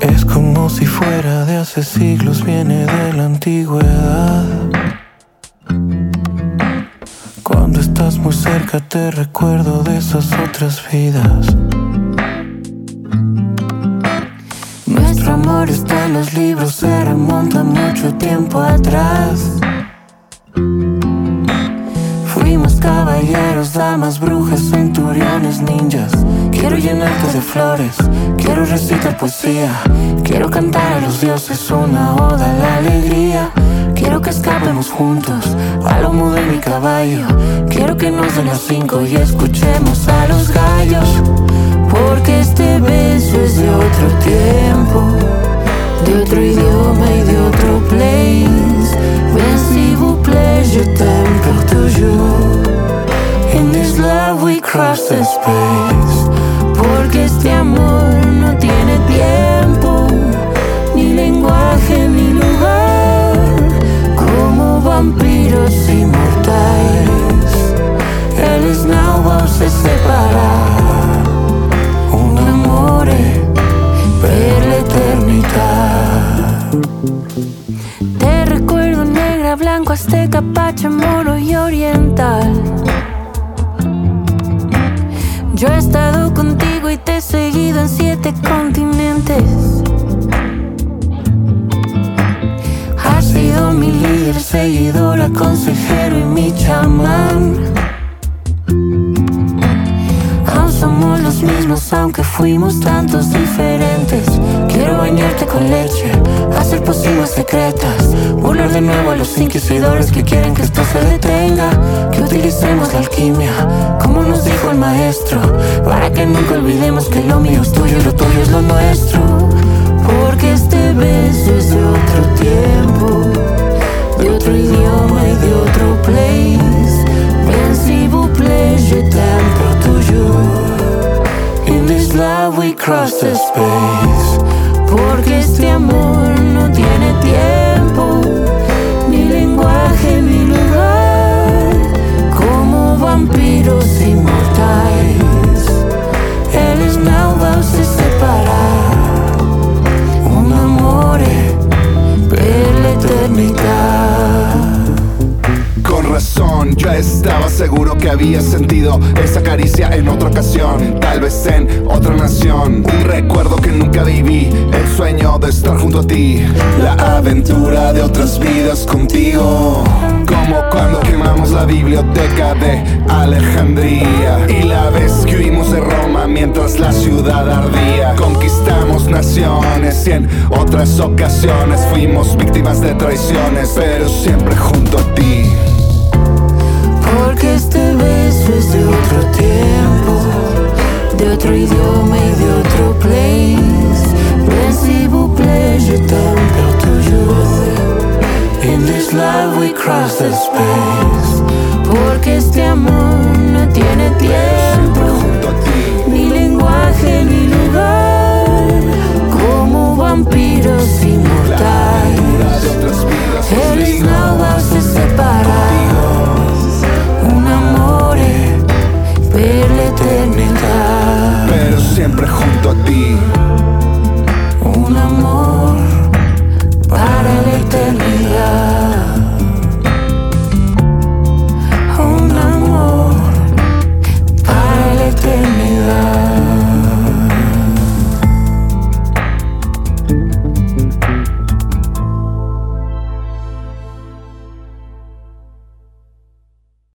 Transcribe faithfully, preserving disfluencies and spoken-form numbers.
Es como si fuera de hace siglos, viene de la antigüedad. Cuando estás muy cerca te recuerdo de esas otras vidas. Nuestro amor está en los libros, se remonta mucho tiempo atrás. Fuimos caballeros, damas, brujas, centuriones, ninjas. Quiero llenarte de flores, quiero recitar poesía. Quiero cantar a los dioses una oda a la alegría. Quiero que escapemos juntos a lomo de mi caballo. Quiero que nos den las cinco y escuchemos a los gallos. Porque este beso es de otro tiempo, de otro idioma y de otro place. Ven s'il vous plaît, je t'aime pour toujours. In this love we cross the space. Porque este amor no tiene tiempo, ni lenguaje, ni lugar. Como vampiros inmortais, eles não vão se separar. Un amore per l'eternità. Te recuerdo negra, blanco, azteca, pacha, moro y oriental. Yo he estado contigo y te he seguido en siete continentes. Has sido mi líder, seguidora, consejero y mi chamán. Aún somos los mismos aunque fuimos tantos diferentes. Quiero bañarte con leche, hacer pócimas secretas, burlar de nuevo a los inquisidores que quieren que esto se detenga. Que utilicemos la alquimia, como nos dijo el maestro, para que nunca olvidemos que lo mío es tuyo y lo tuyo es lo nuestro. Porque este beso es de otro tiempo, de otro idioma y de otro place. Ven s'il vous plaît, je t'aime pour toujours. In this love we cross the space. Porque este amor no tiene tiempo, ni lenguaje, ni lugar. Como vampiros inmortais, eles não vão se separar. Un amore per l'eternità. Con razón, yo estaba seguro que había sentido esa caricia en otra ocasión, tal vez en otra nación. Un recuerdo que nunca viví, el sueño de estar junto a ti, la aventura de otras vidas contigo. Como cuando quemamos la biblioteca de Alejandría y la vez que huimos de Roma mientras la ciudad ardía. Conquistamos naciones y en otras ocasiones fuimos víctimas de traiciones, pero siempre junto a ti. Porque este beso es de otro tiempo, de otro idioma y de otro place. Ven s'il vous plaît, je t'aime pour toujours. In this love we cross the space. Porque este amor no tiene tiempo, ni lenguaje, ni lugar. Como vampiros inmortais, eles não vão se separar. Un amore per l'eternità. Pero siempre junto a ti. Un amor